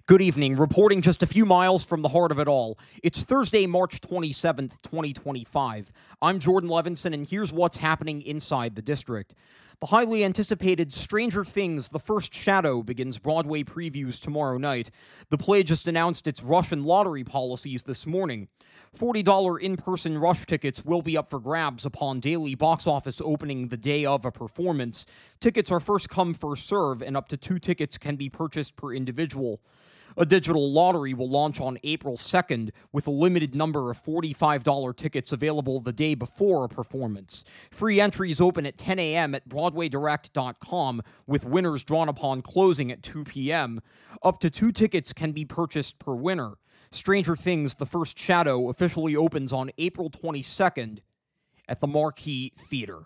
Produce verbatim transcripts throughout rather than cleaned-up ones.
Good evening. Reporting just a few miles from the heart of it all. It's Thursday, March twenty-seventh, twenty twenty-five. I'm Jordan Levinson, and here's what's happening inside the district. The highly anticipated Stranger Things: The First Shadow begins Broadway previews tomorrow night. The play just announced its Russian lottery policies this morning. forty dollars in-person Rush tickets will be up for grabs upon daily box office opening the day of a performance. Tickets are first come, first serve, and up to two tickets can be purchased per individual. A digital lottery will launch on April second, with a limited number of forty-five dollars tickets available the day before a performance. Free entries open at ten a.m. at broadway direct dot com, with winners drawn upon closing at two p.m. Up to two tickets can be purchased per winner. Stranger Things: The First Shadow officially opens on April twenty-second at the Marquee Theater.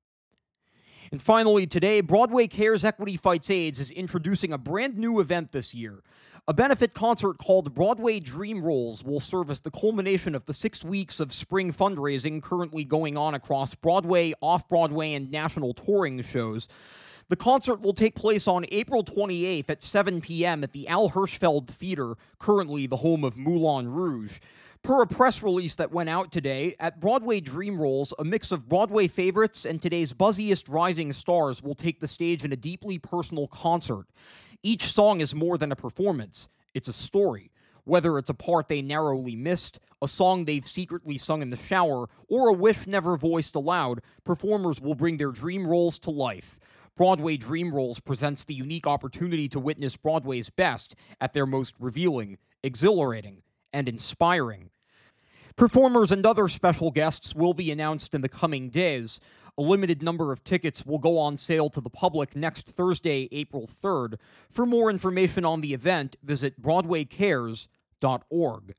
And finally, today, Broadway Cares Equity Fights AIDS is introducing a brand new event this year. A benefit concert called Broadway Dream Rolls will serve as the culmination of the six weeks of spring fundraising currently going on across Broadway, off-Broadway, and national touring shows. The concert will take place on April twenty-eighth at seven p.m. at the Al Hirschfeld Theater, currently the home of Moulin Rouge. Per a press release that went out today, at Broadway Dream Rolls, a mix of Broadway favorites and today's buzziest rising stars will take the stage in a deeply personal concert. Each song is more than a performance. It's a story. Whether it's a part they narrowly missed, a song they've secretly sung in the shower, or a wish never voiced aloud, performers will bring their dream roles to life. Broadway Dream Rolls presents the unique opportunity to witness Broadway's best at their most revealing, exhilarating, and inspiring. Performers and other special guests will be announced in the coming days. A limited number of tickets will go on sale to the public next Thursday, April third. For more information on the event, visit broadway cares dot org.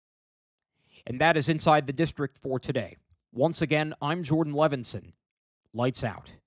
And that is Inside the District for today. Once again, I'm Jordan Levinson. Lights out.